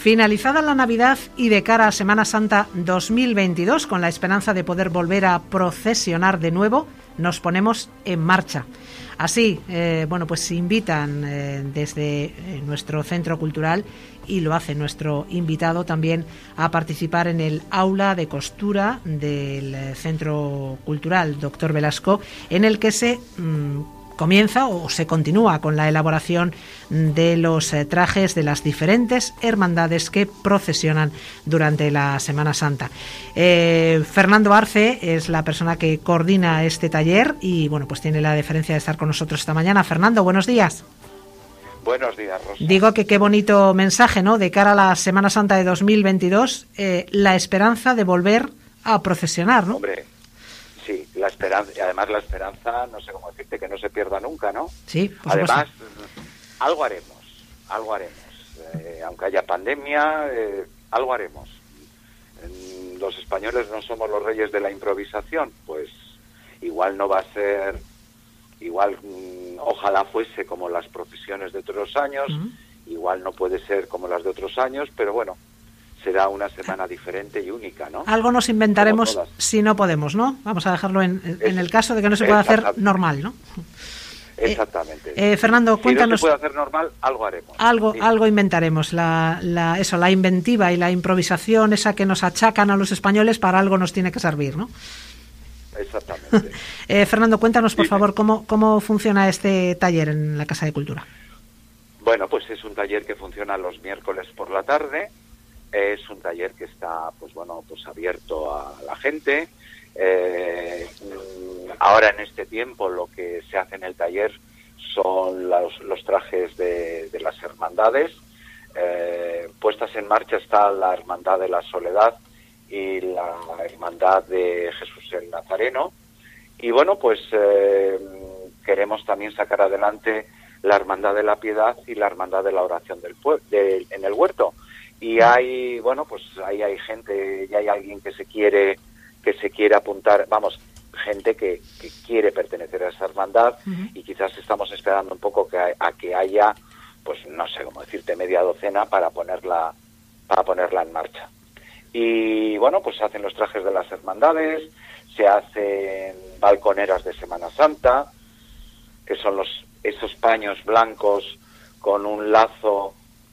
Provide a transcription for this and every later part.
Finalizada la Navidad y de cara a Semana Santa 2022, con la esperanza de poder volver a procesionar de nuevo, nos ponemos en marcha. Así, pues invitan desde nuestro centro cultural, y lo hace nuestro invitado también, a participar en el aula de costura del Centro Cultural Doctor Velasco, en el que se comienza o se continúa con la elaboración de los trajes de las diferentes hermandades que procesionan durante la Semana Santa. Fernando Arce es la persona que coordina este taller y pues tiene la deferencia de estar con nosotros esta mañana. Fernando, buenos días. Buenos días, Rosa. Digo que qué bonito mensaje, ¿no?, de cara a la Semana Santa de 2022, la esperanza de volver a procesionar, ¿no? Hombre, sí, la esperanza, y además la esperanza, no sé cómo decirte, que no se pierda nunca, ¿no? Sí, por además, supuesto. algo haremos. Aunque haya pandemia, algo haremos. Los españoles no somos los reyes de la improvisación, pues igual no va a ser, ojalá fuese como las procesiones de otros años, igual no puede ser como las de otros años, pero bueno, será una semana diferente y única, ¿no? Algo nos inventaremos si no podemos, ¿no? Vamos a dejarlo en el caso de que no se pueda hacer normal, ¿no? Exactamente. Fernando, cuéntanos. Si no se puede hacer normal, algo haremos. Algo inventaremos. La inventiva y la improvisación, esa que nos achacan a los españoles, para algo nos tiene que servir, ¿no? Exactamente. Fernando, cuéntanos, por favor, cómo funciona este taller en la Casa de Cultura. Bueno, pues es un taller que funciona los miércoles por la tarde. Es un taller que está, abierto a la gente. Ahora, en este tiempo, lo que se hace en el taller son los trajes de las hermandades. Puestas en marcha está la Hermandad de la Soledad y la Hermandad de Jesús el Nazareno. Y queremos también sacar adelante la Hermandad de la Piedad y la Hermandad de la Oración en el Huerto. Y ahí hay gente, y hay alguien que se quiere apuntar, gente que quiere pertenecer a esa hermandad, y quizás estamos esperando un poco a que haya, no sé cómo decirte, media docena para ponerla en marcha. Y se hacen los trajes de las hermandades, se hacen balconeras de Semana Santa, que son esos paños blancos con un lazo.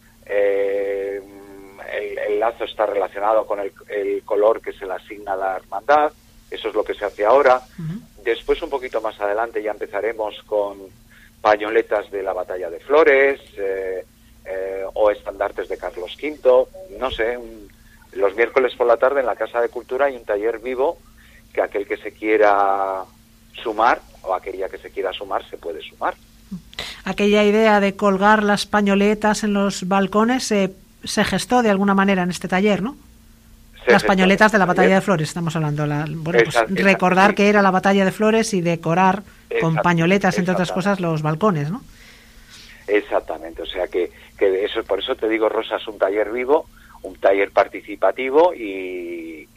El lazo está relacionado con el color que se le asigna a la hermandad. Eso es lo que se hace ahora. Después, un poquito más adelante, ya empezaremos con pañoletas de la Batalla de Flores, o estandartes de Carlos V. No sé, los miércoles por la tarde en la Casa de Cultura hay un taller vivo, que aquel que se quiera sumar, o aquella que se quiera sumar, se puede sumar. Aquella idea de colgar las pañoletas en los balcones se gestó de alguna manera en este taller, ¿no? Las pañoletas de la Batalla de Flores, estamos hablando. Recordar que era la Batalla de Flores y decorar con pañoletas, entre otras cosas, los balcones, ¿no? Exactamente, o sea que eso, por eso te digo, Rosa, es un taller vivo, un taller participativo, y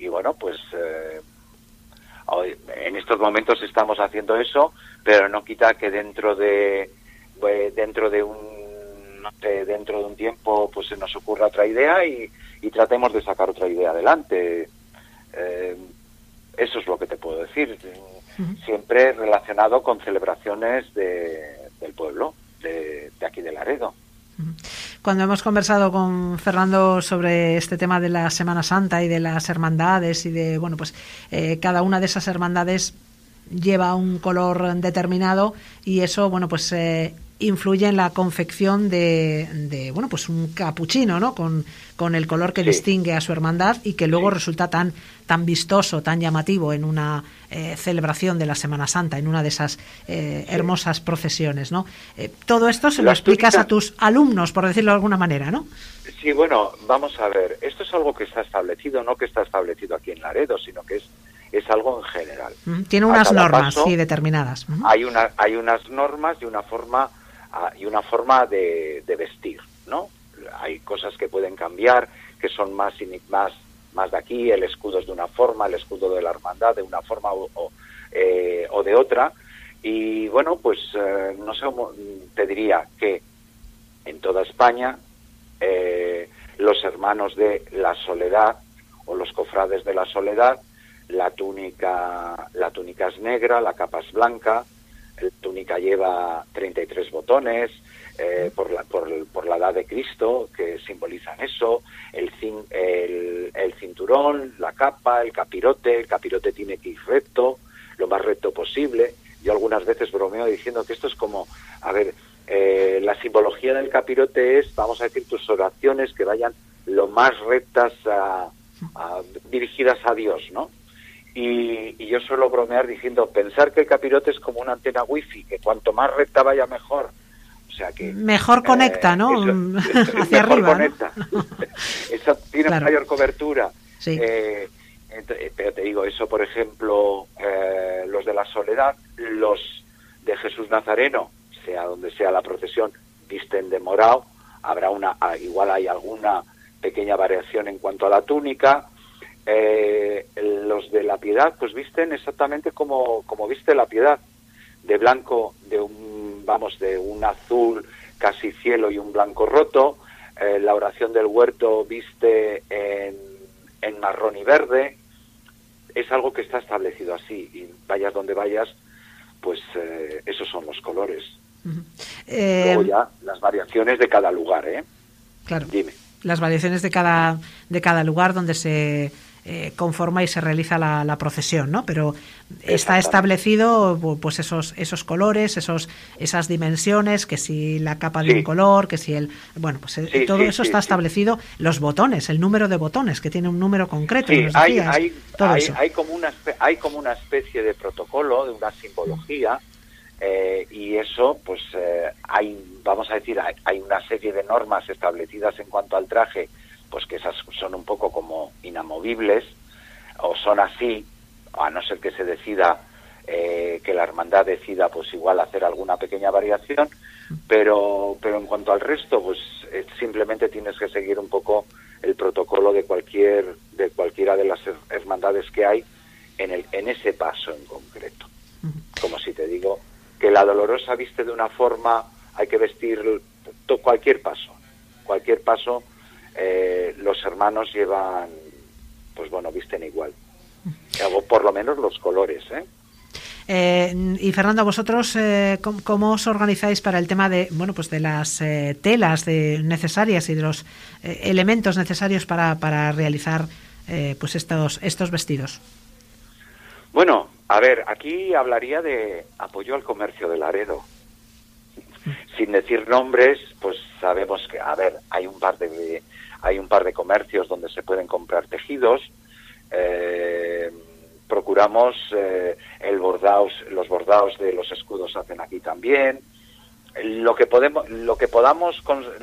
en estos momentos estamos haciendo eso, pero no quita que dentro de un tiempo se nos ocurra otra idea y tratemos de sacar otra idea adelante. Eso es lo que te puedo decir. Siempre relacionado con celebraciones del pueblo, de aquí de Laredo. Cuando hemos conversado con Fernando sobre este tema de la Semana Santa y de las hermandades y de, cada una de esas hermandades lleva un color determinado, y eso, influye en la confección de un capuchino, ¿no? Con el color que distingue a su hermandad, y que luego resulta tan vistoso, tan llamativo en una celebración de la Semana Santa, en una de esas hermosas procesiones, ¿no? Todo esto se lo explicas a tus alumnos, por decirlo de alguna manera, ¿no? Sí, vamos a ver. Esto es algo que está establecido, no que está establecido aquí en Laredo, sino que es algo en general. Tiene unas normas, determinadas. Hay unas normas y una forma de vestir, ¿no? Hay cosas que pueden cambiar, que son más de aquí. El escudo es de una forma, el escudo de la hermandad de una forma o de otra. Y no sé, te diría que en toda España los hermanos de la Soledad o los cofrades de la Soledad, la túnica es negra, la capa es blanca, la túnica lleva 33 botones, por la edad de Cristo, que simbolizan eso, el cinturón, la capa, el capirote tiene que ir recto, lo más recto posible. Yo algunas veces bromeo diciendo que esto es como, la simbología del capirote es, vamos a decir, tus oraciones que vayan lo más rectas dirigidas a Dios, ¿no? Y yo suelo bromear diciendo, pensar que el capirote es como una antena wifi, que cuanto más recta vaya mejor. O sea que mejor conecta, ¿no? Hacia mejor arriba, conecta. ¿no? Eso tiene Claro. mayor cobertura. Sí. Pero te digo, eso por ejemplo, los de la Soledad, los de Jesús Nazareno, sea donde sea la procesión, visten de morado. Habrá igual hay alguna pequeña variación en cuanto a la túnica. Los de la Piedad pues visten exactamente como viste la Piedad, de blanco, de un azul casi cielo y un blanco roto. La oración del huerto viste en marrón y verde. Es algo que está establecido así, y vayas donde vayas, pues esos son los colores. Luego ya las variaciones de cada lugar, Claro. Dime. Las variaciones de cada lugar donde se conforma y se realiza la procesión, ¿no? Pero está establecido pues esos colores, esas dimensiones, que si la capa de un color, que si todo eso está establecido. Los botones, el número de botones, que tiene un número concreto. Sí, nos decías, hay como una especie de protocolo, de una simbología, y eso pues vamos a decir, hay una serie de normas establecidas en cuanto al traje, pues que esas son un poco como inamovibles, o son así, a no ser que se decida, que la hermandad decida pues igual hacer alguna pequeña variación, pero en cuanto al resto, pues simplemente tienes que seguir un poco el protocolo de cualquiera de las hermandades que hay en ese paso en concreto. Como si te digo que la Dolorosa viste de una forma, hay que vestir cualquier paso, los hermanos llevan, pues bueno, visten igual, o por lo menos los colores, Y Fernando, vosotros ¿cómo os organizáis para el tema de de las telas necesarias y de los elementos necesarios para realizar pues estos vestidos? Bueno, a ver, aquí hablaría de apoyo al comercio de Laredo. Sin decir nombres, pues sabemos que, hay un par de comercios donde se pueden comprar tejidos. Procuramos los bordados de los escudos se hacen aquí también. Lo que podamos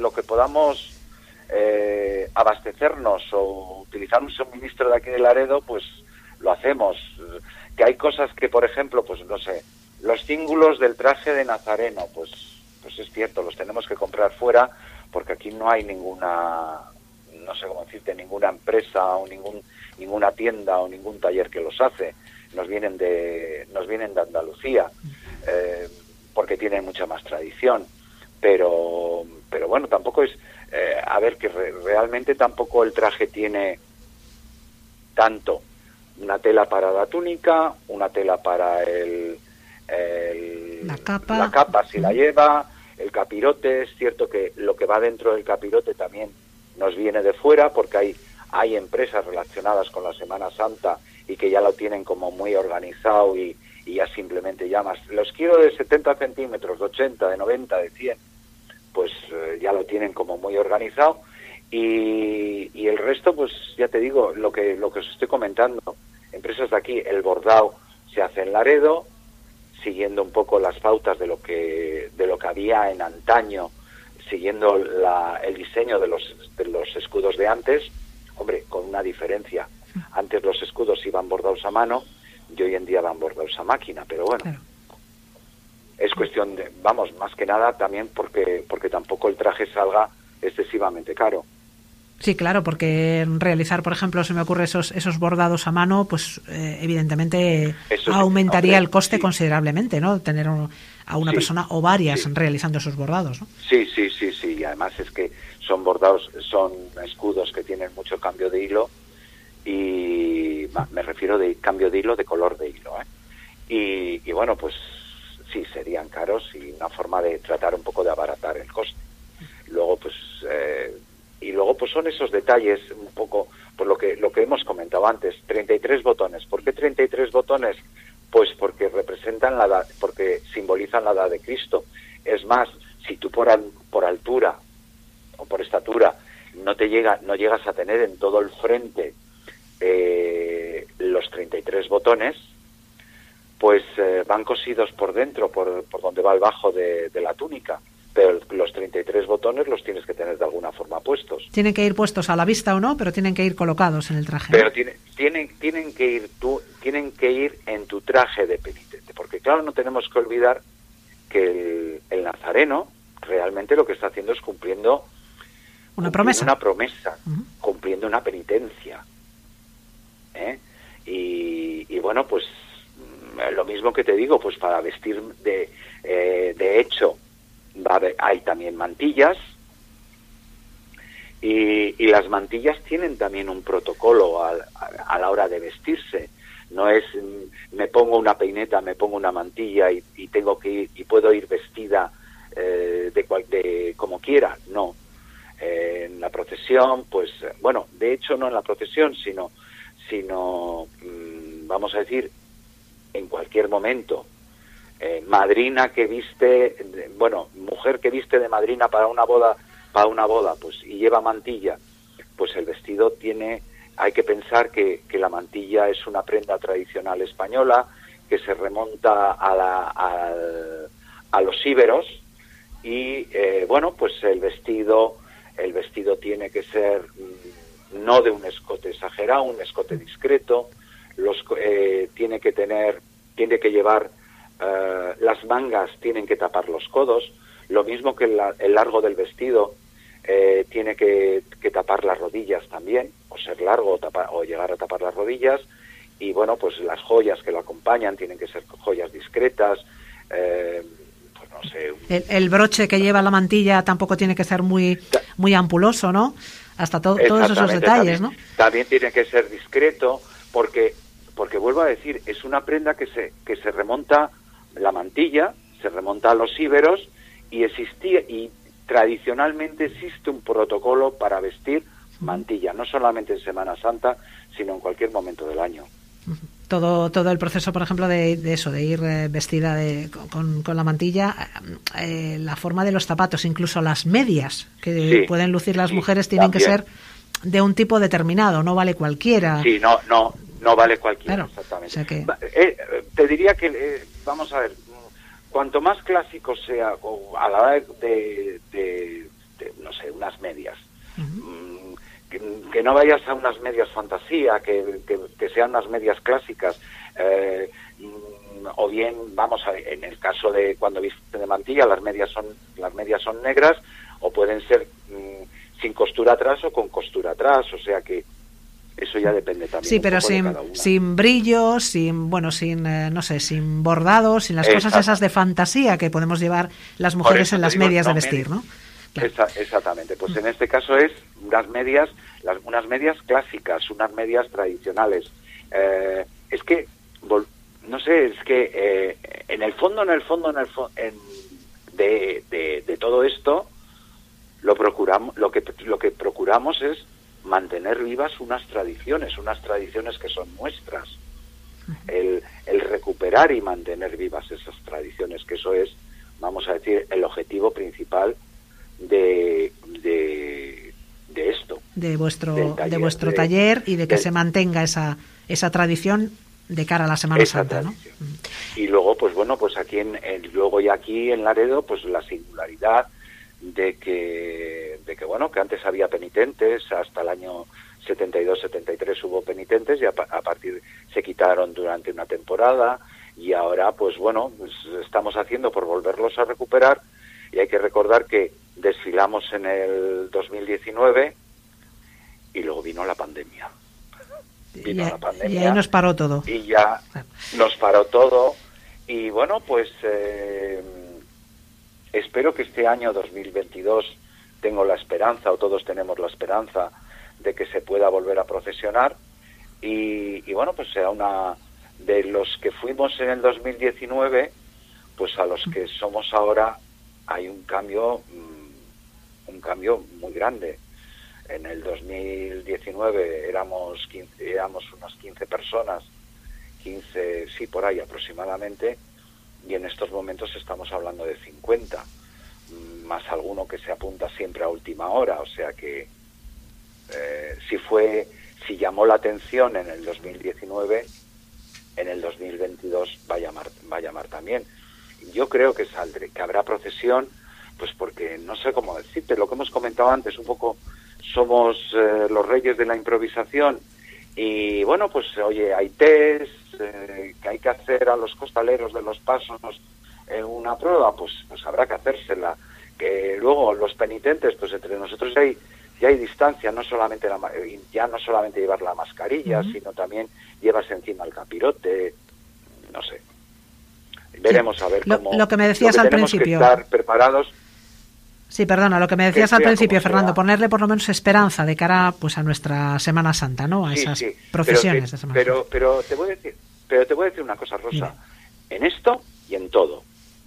abastecernos o utilizar un suministro de aquí de Laredo, pues lo hacemos. Que hay cosas que, por ejemplo, pues no sé, los cíngulos del traje de Nazareno, pues es cierto, los tenemos que comprar fuera, porque aquí no hay ninguna, no sé cómo decirte, ninguna empresa o ninguna tienda o ningún taller que los hace. Nos vienen de Andalucía, porque tienen mucha más tradición. Pero bueno, tampoco es, que realmente tampoco el traje tiene tanto una tela para la túnica, una tela para la capa si la lleva, el capirote. Es cierto que lo que va dentro del capirote también nos viene de fuera, porque hay empresas relacionadas con la Semana Santa y que ya lo tienen como muy organizado y ya simplemente llamas, los quiero de 70 centímetros, de 80, de 90, de 100, pues ya lo tienen como muy organizado. Y el resto, pues ya te digo, lo que os estoy comentando, empresas de aquí, el bordado se hace en Laredo, siguiendo un poco las pautas de lo que había en antaño, siguiendo el diseño de los escudos de antes, hombre, con una diferencia. Antes los escudos iban bordados a mano y hoy en día van bordados a máquina, pero bueno, claro. Es cuestión de, más que nada también porque tampoco el traje salga excesivamente caro. Sí, claro, porque realizar, por ejemplo, se me ocurre esos bordados a mano, pues evidentemente eso aumentaría el coste considerablemente, ¿no? Tener a una persona o varias realizando esos bordados, ¿no? Sí. además es que son bordados, son escudos que tienen mucho cambio de hilo, y me refiero de cambio de hilo, de color de hilo, y bueno, pues sí, serían caros, y una forma de tratar un poco de abaratar el coste. Luego pues son esos detalles un poco, por lo que hemos comentado antes, 33 botones. ¿Por qué 33 botones? Pues porque representan la edad, porque simbolizan la edad de Cristo. Es más, si tú por altura o por estatura no llegas a tener en todo el frente los 33 botones, pues van cosidos por dentro, por donde va el bajo de la túnica. Pero los 33 botones los tienes que tener de alguna forma puestos. Tienen que ir puestos a la vista o no, pero tienen que ir colocados en el traje. Pero tienen que ir en tu traje de penitente, porque claro, no tenemos que olvidar que el nazareno realmente lo que está haciendo es cumpliendo una promesa, cumpliendo una penitencia. Y bueno, pues lo mismo que te digo, pues para vestir de hecho hay también mantillas, y las mantillas tienen también un protocolo a la hora de vestirse. No es me pongo una peineta, me pongo una mantilla y tengo que ir, y puedo ir vestida de como quiera. No, en la procesión, pues bueno, de hecho no en la procesión, sino vamos a decir, en cualquier momento. Madrina que viste, mujer que viste de madrina para una boda, pues, y lleva mantilla, pues el vestido hay que pensar que la mantilla es una prenda tradicional española que se remonta a los íberos, y pues el vestido tiene que ser no de un escote exagerado, un escote discreto, tiene que llevar las mangas, tienen que tapar los codos, lo mismo que el largo del vestido tiene que tapar las rodillas también, o ser largo o llegar a tapar las rodillas, y bueno, pues las joyas que lo acompañan tienen que ser joyas discretas, pues no sé. El broche que lleva la mantilla tampoco tiene que ser muy ampuloso, ¿no? Hasta todos esos detalles, ¿no? También tiene que ser discreto, porque vuelvo a decir, es una prenda que se remonta, la mantilla se remonta a los íberos, y tradicionalmente existe un protocolo para vestir mantilla, no solamente en Semana Santa, sino en cualquier momento del año. Todo el proceso, por ejemplo, de eso, de ir vestida con la mantilla, la forma de los zapatos, incluso las medias que pueden lucir las mujeres, tienen que ser de un tipo determinado, no vale cualquiera. Sí, no vale cualquiera, claro, exactamente. O sea que... te diría que, vamos a ver, cuanto más clásico sea, o a la hora de no sé, unas medias, que no vayas a unas medias fantasía, que sean unas medias clásicas, o bien, vamos a ver, en el caso de cuando viste de mantilla, las medias son negras, o pueden ser sin costura atrás o con costura atrás, o sea que eso ya depende también. Sí, pero sin brillos, sin bordados, sin las cosas esas de fantasía que podemos llevar las mujeres en las medias de vestir, ¿no? Claro. Exactamente, pues en este caso es unas medias clásicas, unas medias tradicionales. Es que, no sé, es que en el fondo de todo esto, lo que procuramos es mantener vivas unas tradiciones que son nuestras. El recuperar y mantener vivas esas tradiciones, que eso es, vamos a decir, el objetivo principal de esto. De vuestro taller, y de que se mantenga esa tradición de cara a la Semana Santa, ¿no? Y luego, pues bueno, pues aquí aquí en Laredo, pues la singularidad de que bueno, que antes había penitentes, hasta el año 72-73 hubo penitentes, y a partir se quitaron durante una temporada, y ahora pues bueno, pues estamos haciendo por volverlos a recuperar. Y hay que recordar que desfilamos en el 2019 y luego vino la pandemia. Y ahí nos paró todo. Y ya nos paró todo. Y bueno, pues espero que este año 2022 tengo la esperanza, o todos tenemos la esperanza, de que se pueda volver a procesionar. Y bueno, pues sea una de los que fuimos en el 2019, pues a los que somos ahora hay un cambio muy grande. En el 2019 éramos unas 15 personas, 15, sí, por ahí aproximadamente, y en estos momentos estamos hablando de 50, más alguno que se apunta siempre a última hora, o sea que si llamó la atención en el 2019, en el 2022 va a llamar también. Yo creo que habrá procesión, pues porque no sé cómo decirte, lo que hemos comentado antes, un poco somos los reyes de la improvisación, y bueno, pues oye, hay test que hay que hacer a los costaleros de los pasos, una prueba, pues habrá que hacérsela. Que luego los penitentes, pues entre nosotros ya hay distancia, ya no solamente llevar la mascarilla, sino también llevas encima el capirote, no sé. Veremos a ver cómo. Lo que me decías al principio. Que estar preparados. Sí, perdona, lo que me decías al principio, Fernando, ponerle por lo menos esperanza de cara pues a nuestra Semana Santa, ¿no? A esas procesiones de Semana Santa. Pero te voy a decir una cosa, Rosa. Mira. En esto y en todo.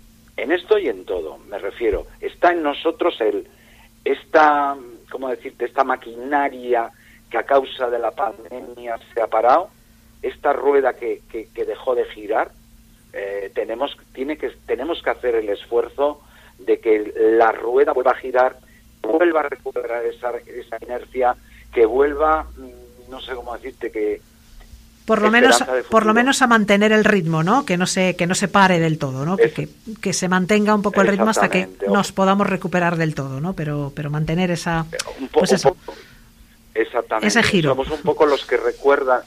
Me refiero, está en nosotros esta maquinaria que a causa de la pandemia se ha parado, esta rueda que dejó de girar. Tenemos que hacer el esfuerzo de que la rueda vuelva a girar, vuelva a recuperar esa inercia, que vuelva, no sé cómo decirte, que por lo menos a mantener el ritmo, ¿no? Que no se pare del todo, ¿no? Que se mantenga un poco el ritmo hasta que nos podamos recuperar del todo, ¿no? Pero mantener exactamente, ese giro. Somos un poco los que recuerdan,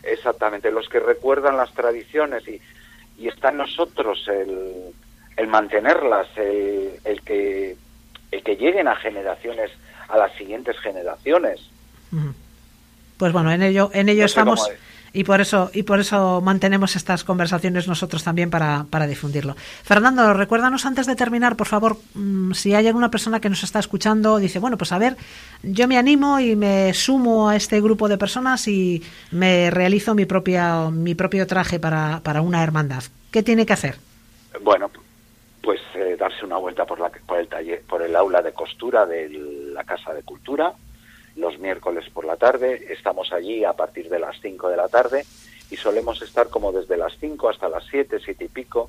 las tradiciones, y está en nosotros el mantenerlas, el que lleguen a las siguientes generaciones. Pues bueno, en ello estamos, y por eso mantenemos estas conversaciones nosotros también para difundirlo. Fernando, recuérdanos antes de terminar, por favor, si hay alguna persona que nos está escuchando, dice, bueno, pues a ver, yo me animo y me sumo a este grupo de personas y me realizo mi propio traje para una hermandad. ¿Qué tiene que hacer? Bueno, pues darse una vuelta por el taller, por el aula de costura de la Casa de Cultura. Los miércoles por la tarde, estamos allí a partir de las 5 de la tarde, y solemos estar como desde las 5 hasta las 7 y pico.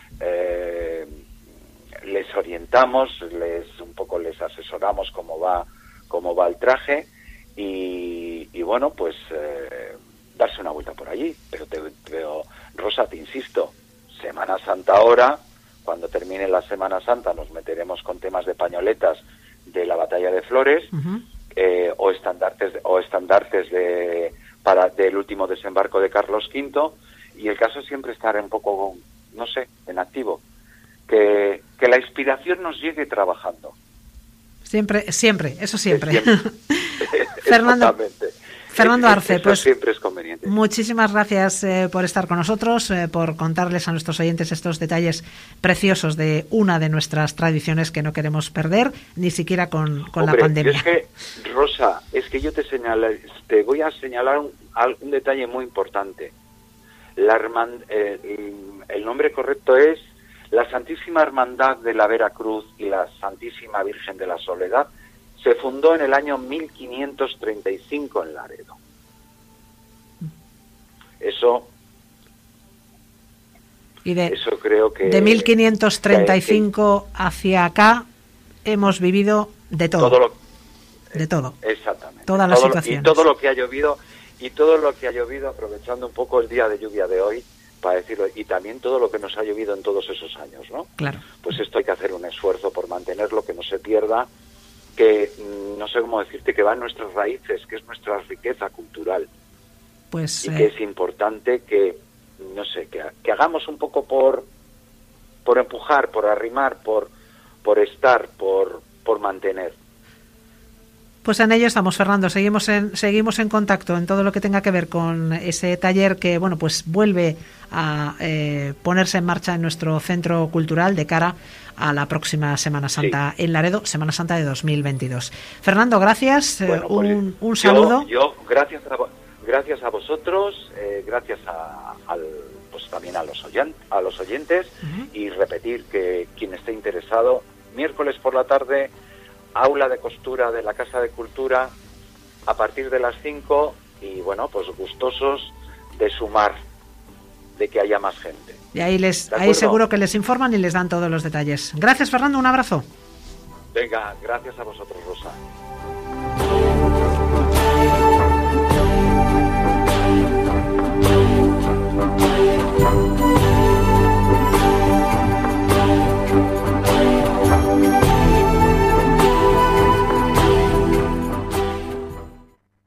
Les orientamos, les asesoramos cómo va el traje, y bueno, pues darse una vuelta por allí. Pero Rosa, te insisto, Semana Santa ahora, cuando termine la Semana Santa nos meteremos con temas de pañoletas de la Batalla de Flores, o estandartes del último desembarco de Carlos V, y el caso es siempre estar un poco, no sé, en activo, que la inspiración nos llegue trabajando. Siempre, eso siempre. Fernando Arce, pues siempre es conveniente. Muchísimas gracias por estar con nosotros, por contarles a nuestros oyentes estos detalles preciosos de una de nuestras tradiciones que no queremos perder, ni siquiera con la pandemia. Es que, Rosa, te voy a señalar un detalle muy importante. El nombre correcto es la Santísima Hermandad de la Veracruz y la Santísima Virgen de la Soledad. Se fundó en el año 1535 en Laredo. Eso creo que... De 1535 hacia acá hemos vivido de todo. De todo. Exactamente. Todas las situaciones. Y todo lo que ha llovido, aprovechando un poco el día de lluvia de hoy, para decirlo, y también todo lo que nos ha llovido en todos esos años, ¿no? Claro. Pues esto hay que hacer un esfuerzo por mantenerlo, que no se pierda, que no sé cómo decirte, que va en nuestras raíces, que es nuestra riqueza cultural. Pues y que es importante que, no sé, que hagamos un poco por empujar, por arrimar, por estar, por mantener. Pues en ello estamos, Fernando. Seguimos en contacto en todo lo que tenga que ver con ese taller que, bueno, pues vuelve a ponerse en marcha en nuestro centro cultural de cara a la próxima Semana Santa en Laredo, Semana Santa de 2022. Fernando, gracias. Bueno, un saludo. Yo gracias a vosotros, gracias pues también a los oyentes, y repetir que quien esté interesado, miércoles por la tarde, aula de costura de la Casa de Cultura a partir de las 5, y bueno, pues gustosos de sumar, de que haya más gente. Y ahí seguro que les informan y les dan todos los detalles. Gracias, Fernando, un abrazo. Venga, gracias a vosotros, Rosa.